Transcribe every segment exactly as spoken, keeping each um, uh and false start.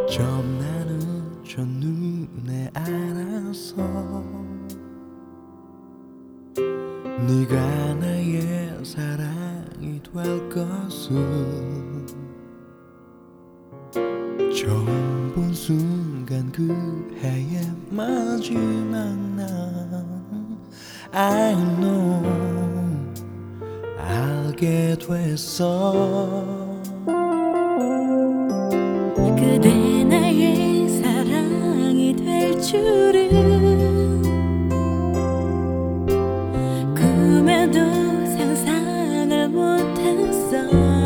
좀 나는 첫눈에 알았어. 네가 나의 사랑이 될 것은 처음 본 순간 그 해의 마지막 날 I know 알게 됐어. 그대 나의 사랑이 될 줄은 꿈에도 상상을 못했어.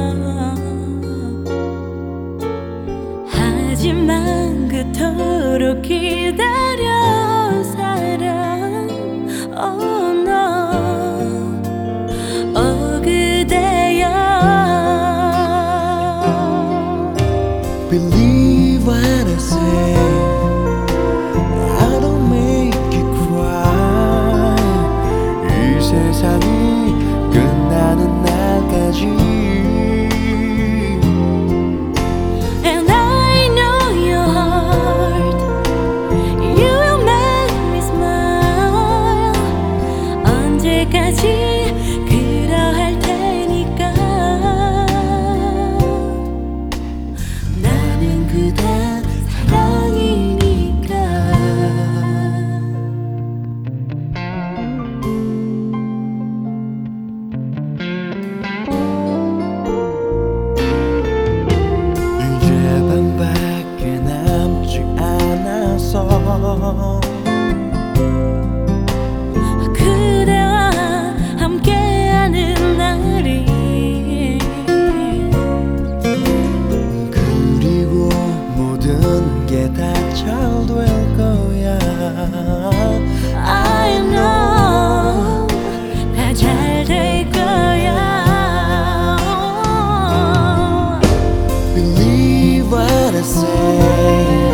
하지만 그토록 기다려 사랑 oh no 어 그대여. Believe what I say, I don't make you cry. 이 세상이 끝나는 날까지. And I know your heart, you will make me smile. 언제까지 그러할 테니까. 나는 그대 사랑이니까. 이제 반밖에 남지 않아서 그대와 함께하는 날이. 그리고 모든 게 다 잘 될 거야. I know 다 잘 될 거야. Believe what I say.